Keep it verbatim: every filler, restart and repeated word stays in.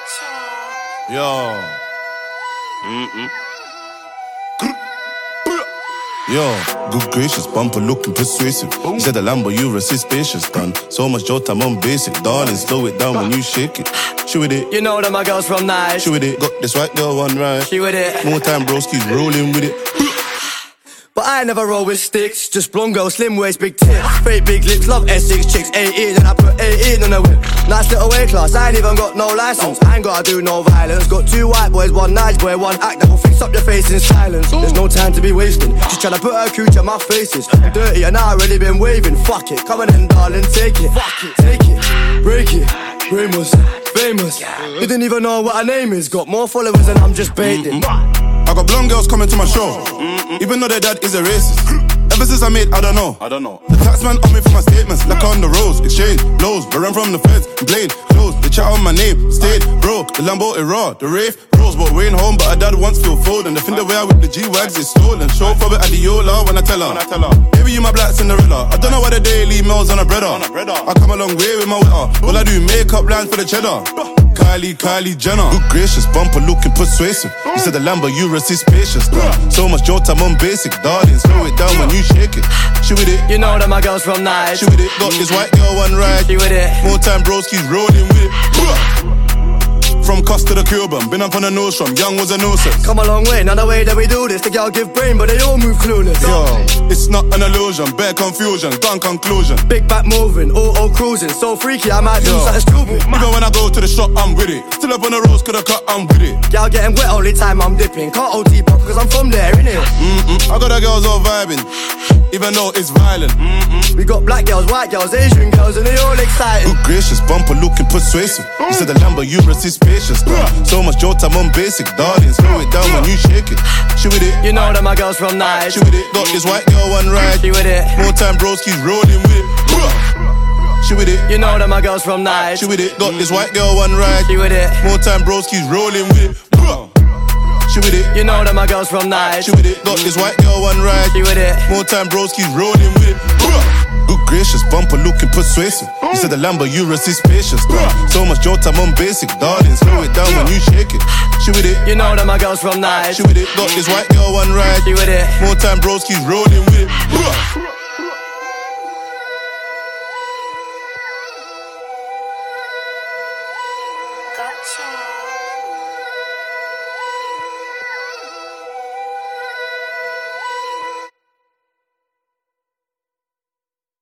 Yo. Mm-mm. Yo, good gracious, bumper looking persuasive. You said the Lambo, you resist spacious, done. So much Jota, I'm on basic. Darling, slow it down when you shake it. She with it. You know that my girl's from Nice. She with it. Got this white girl one right. She with it. More time, broski's rolling with it. But I never roll with sticks. Just blonde girl, slim waist, big tits. Fake big lips, love Essex chicks. eighteen and I put eighteen on the whip. Nice little weight class, I ain't even got no license. I ain't gotta do no violence. Got two white boys, one nice boy, one act that will fix up your face in silence. There's no time to be wasting. She's tryna put her cooch on my faces. I'm dirty and I already been waving. Fuck it, come on in darling, take it. Fuck it, take it, break it. Ramos, famous. You didn't even know what her name is. Got more followers than I'm just baiting. I got blonde girls coming to my show, mm-mm. Even though their dad is a racist. Ever since I made, I don't know. I don't know. The taxman on me for my statements, like on the roads, exchange blows, but run from the feds, blade closed. They chat on my name, stayed broke. The Lambo is raw, the rave rose, but we ain't home. But her dad once feel fold, and the thing the way I whip the G-Wags is stolen. Show for it at the Yola when I tell her. When I tell her, baby you my black Cinderella. I don't know why the daily mails on a breader. On a breader. I come a long way with my witter. All I do makeup lines for the cheddar. Kylie, Kylie Jenner. Good gracious, bumper looking persuasive. You said the Lambo, you resist spacious. So much Jota, I'm on basic. Darling, slow it down when you shake it. She with it. You know that my girl's from Nice. She with it. Got this white girl one right. She with it. More time, broski's rolling with it. From Costa to Cuban, been up on the nose from young was a nuisance. Come a long way, not the way that we do this. The girl give brain, but they all move clueless. Yo, it's not an illusion, bare confusion, done conclusion. Big back moving, auto cruising, so freaky I might do Yo. something stupid. Even when I go to the shop, I'm with it. Still up on the roads, coulda cut, I'm with it. Y'all getting wet only time I'm dipping. Can't O T pop, cause I'm from there, innit? Mm-mm. I got the girls all vibing, even though it's violent. Mm-mm. We got black girls, white girls, Asian girls, and they all excited. Good gracious, bumper looking persuasive. You said the Lambo, you resist spacious. So much Jota, I'm on basic. Darling, slow it down when you shake it. She with it. You know that my girl's from Nice. She with it. Got this white girl one right. She with it. More time, broski's rolling with it. She with it. You know that my girl's from Nice. She with it. Got this white girl one right. She with it. More time, broski's rolling with it. She with it. You know that my girl's from Nice. She with it. Got this white girl one right. She with it. More time, broski's rolling with it. Good gracious, bumper looking persuasive. You said the Lambo, you resist spacious. So much Jota, I'm on basic. Darling, slow it down when you shake it. She with it. You know that my girl's from Nice. She with it. Got this white girl one right. She with it. More time, broski's rolling with it.